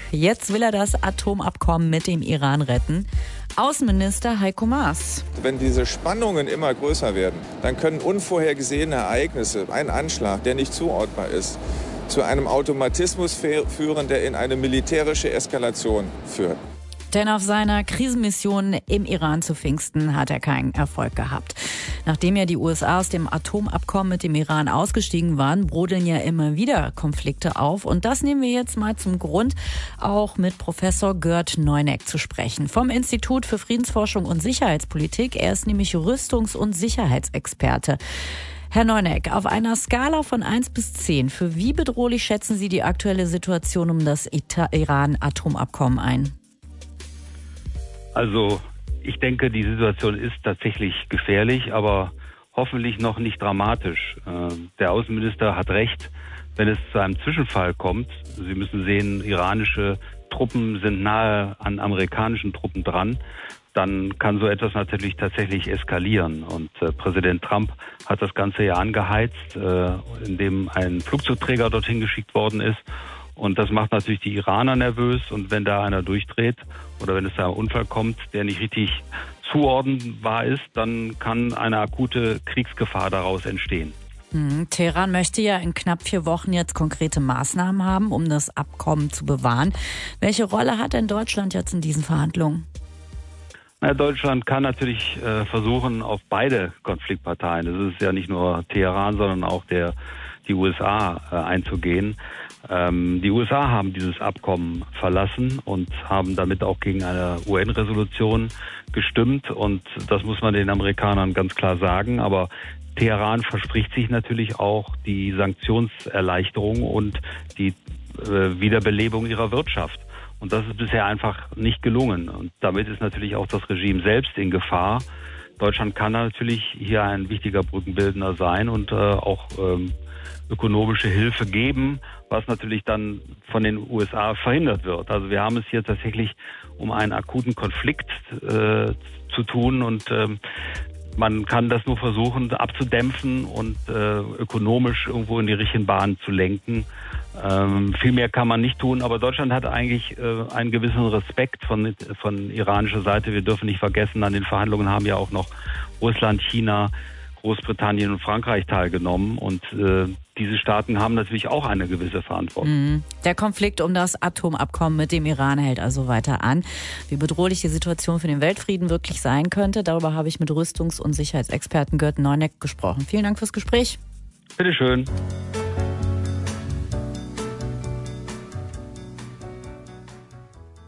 Jetzt will er das Atomabkommen mit dem Iran retten. Außenminister Heiko Maas. Wenn diese Spannungen immer größer werden, dann können unvorhergesehene Ereignisse, ein Anschlag, der nicht zuordnbar ist, zu einem Automatismus führen, der in eine militärische Eskalation führt. Denn auf seiner Krisenmission im Iran zu Pfingsten hat er keinen Erfolg gehabt. Nachdem ja die USA aus dem Atomabkommen mit dem Iran ausgestiegen waren, brodeln ja immer wieder Konflikte auf. Und das nehmen wir jetzt mal zum Grund, auch mit Professor Gerd Neuneck zu sprechen. Vom Institut für Friedensforschung und Sicherheitspolitik. Er ist nämlich Rüstungs- und Sicherheitsexperte. Herr Neuneck, auf einer Skala von 1 bis 10, für wie bedrohlich schätzen Sie die aktuelle Situation um das Iran-Atomabkommen ein? Also ich denke, die Situation ist tatsächlich gefährlich, aber hoffentlich noch nicht dramatisch. Der Außenminister hat recht, wenn es zu einem Zwischenfall kommt. Sie müssen sehen, iranische Truppen sind nahe an amerikanischen Truppen dran. Dann kann so etwas natürlich tatsächlich eskalieren. Und Präsident Trump hat das Ganze ja angeheizt, indem ein Flugzeugträger dorthin geschickt worden ist. Und das macht natürlich die Iraner nervös. Und wenn da einer durchdreht oder wenn es da ein Unfall kommt, der nicht richtig zuordnenbar ist, dann kann eine akute Kriegsgefahr daraus entstehen. Teheran möchte ja in knapp 4 Wochen jetzt konkrete Maßnahmen haben, um das Abkommen zu bewahren. Welche Rolle hat denn Deutschland jetzt in diesen Verhandlungen? Deutschland kann natürlich versuchen, auf beide Konfliktparteien, das ist ja nicht nur Teheran, sondern auch die USA einzugehen. Die USA haben dieses Abkommen verlassen und haben damit auch gegen eine UN-Resolution gestimmt. Und das muss man den Amerikanern ganz klar sagen. Aber Teheran verspricht sich natürlich auch die Sanktionserleichterung und die Wiederbelebung ihrer Wirtschaft. Und das ist bisher einfach nicht gelungen. Und damit ist natürlich auch das Regime selbst in Gefahr. Deutschland kann natürlich hier ein wichtiger Brückenbildner sein und auch ökonomische Hilfe geben, was natürlich dann von den USA verhindert wird. Also wir haben es hier tatsächlich um einen akuten Konflikt zu tun und man kann das nur versuchen abzudämpfen und ökonomisch irgendwo in die richtigen Bahnen zu lenken. Viel mehr kann man nicht tun, aber Deutschland hat eigentlich einen gewissen Respekt von iranischer Seite. Wir dürfen nicht vergessen, an den Verhandlungen haben ja auch noch Russland, China, Großbritannien und Frankreich teilgenommen und diese Staaten haben natürlich auch eine gewisse Verantwortung. Der Konflikt um das Atomabkommen mit dem Iran hält also weiter an. Wie bedrohlich die Situation für den Weltfrieden wirklich sein könnte, darüber habe ich mit Rüstungs- und Sicherheitsexperten Gerd Neuneck gesprochen. Vielen Dank fürs Gespräch. Bitteschön.